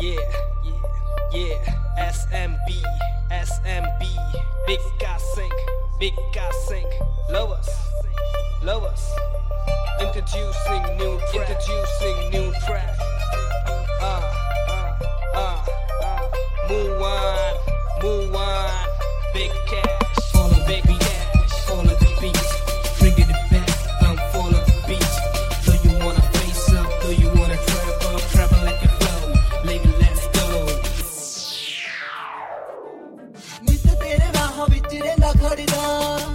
SMB, Big guy sink, love us, introducing new track, move on, big cash, follow big cash, follow the beats, bringing it back, I'm follow the beats, though you wanna face up, though you wanna travel like a flow, lady let's go. नित तेरे राह विच रहिंदा खड़दा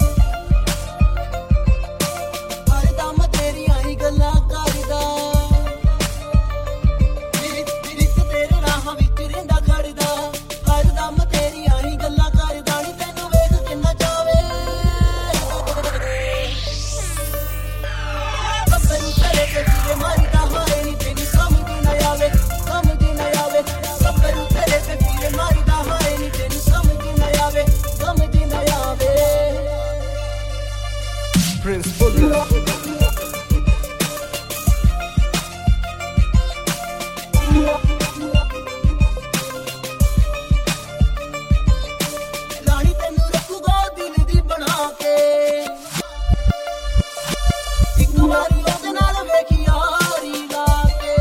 हर दम तेरियां ही गल्लां करदा नित तेरे राह विच रहिंदा खड़दा हर दम तेरियां ही गल्लां करदा नी तैनू वेख किन्ना चावे कब्बरू करे ते फिरे मरदा हाए नी तेरी समझ ना आवे कब्बरू करे ते फिरे मरदा हाए नी तेरी समझ ना आवे Prince Bulla ਰਾਣੀ ਤੈਨੂੰ ਰੱਖੂਗਾ ਦਿਲ ਦੀ ਬਣਾ ਕੇ ਇੱਕ ਵਾਰੀ ਉਹਦੇ ਨਾਲ ਵੇਖੀ ਯਾਰੀ ਲਾ ਕੇ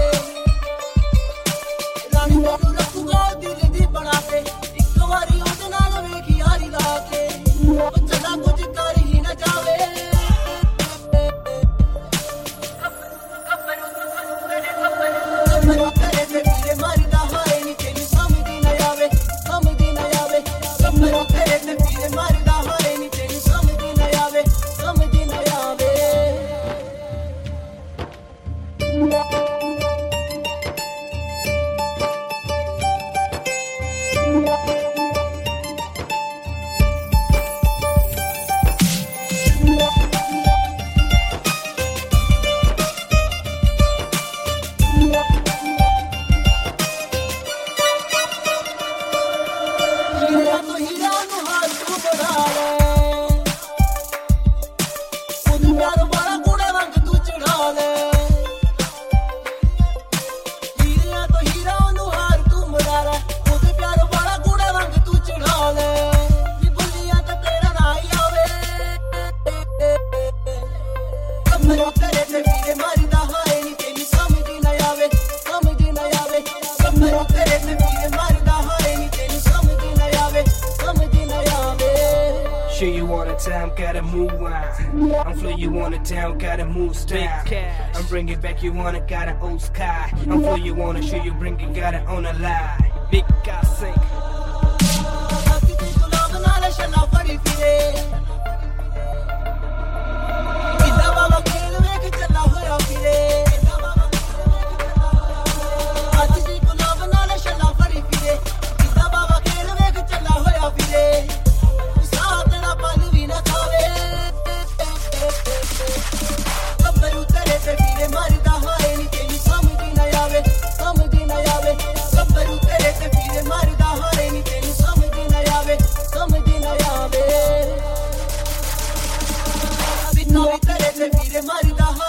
ਰਾਣੀ ਤੈਨੂੰ ਰੱਖੂਗਾ ਦਿਲ ਦੀ ਬਣਾ ਕੇ ਇੱਕ ਵਾਰੀ ਉਹਦੇ ਨਾਲ ਵੇਖੀ ਯਾਰੀ ਲਾ ਕੇ ਉਹ ਚੰਗਾ ਕੁਝ ਕਰ ਹੀ ਨਾ ਜਾਵੇ ਕਬਰੂ ਕਰੇ ਤੇ ਵੀਰੇ ਮਰਦਾ ਹਾਏ ਨੀ ਤੈਨੂੰ ਸਮਝ ਨਾ ਆਵੇ ਕਬਰੂ ਕਰੇ ਤੇ ਵੀਰੇ ਮਰਦਾ ਹਾਏ ਨੀ ਤੈਨੂੰ ਸਮਝ ਨਾ ਆਵੇ ਹੀਰਾ ਤੋਂ ਹੀਰਾ ਨੂੰ ਹਾਲ ਤੂੰ ਬਣਾ ਲੈ ਉਹਦੇ ਪਿਆਰ ਵਾਲਾ ਕੂੜੇ ਵਾਂਗ ਤੂੰ ਚੜਾ ਲੈ ਹੀਰਾ ਤੋਂ ਹੀਰਾ ਨੂੰ ਹਾਲ ਤੂੰ ਬਣਾ ਲੈ ਉਹਦੇ ਪਿਆਰ ਵਾਲਾ ਕੂੜੇ ਵਾਂਗ ਤੂੰ ਚੜਾ ਲੈ ਨੀ ਬੁੱਲੀਆਂ ਤਾਂ ਤੇਰਾ ਨਾ ਹੀ ਆਵੇ ਕਬਰੂ ਕਰੇ ਤੇ ਵੀਰੇ ਮਰਦਾ ਹਾਏ ਨੀ ਤੈਨੂੰ ਸਮਝ ਨਾ ਆਵੇ ਕਬਰੂ ਕਰੇ ਤੇ ਵੀਰੇ ਮਰਦਾ ਹਾਏ ਨੀ ਤੈਨੂੰ ਸਮਝ ਨਾ ਆਵੇ Sure you want it time, gotta move on. I'm flow, you want it down, gotta move style. I'm bringing back, you want it, got an old sky. I'm flow, you want it, sure you bring it, got it on a lie. Big guy sink. ਅੱਜ ਦੀ ਗੁਲਾਮ ਨਾਲ ਛੱਲਾ ਫੜੀ ਫਿਰੇ ਕਿੱਲਾ ਵਾਲਾ ਖੇਲ ਵੇਖ ਚੱਲਾ ਹੋਇਆ ਫਿਰੇ ਅੱਜ ਦੀ ਗੁਲਾਮ ਨਾਲ ਛੱਲਾ ਫੜੀ ਫਿਰੇ ਕਿੱਲਾ ਵਾਲਾ ਖੇਲ ਵੇਖ ਚੱਲਾ ਹੋਇਆ ਫਿਰੇ ਸਾਥ ਨਾ ਪਲ ਵੀ ਨਾ ਖਾਵੇ ਕਬਰੂ ਕਰੇ ਤੇ ਵੀਰੇ ਮਰਦਾ ਹਾਏ ਨੀ ਤੈਨੂੰ ਸਮਝ ਨਾ ਆਵੇ ਕਬਰੂ ਕਰੇ ਤੇ ਵੀਰੇ ਮਰਦਾ ਹਾਏ ਨੀ ਤੈਨੂੰ ਸਮਝ ਨਾ ਆਵੇ ਬਿੱਤੋ ਵੀ ਕਰੇ ਤੇ ਵੀਰੇ ਮਰਦਾ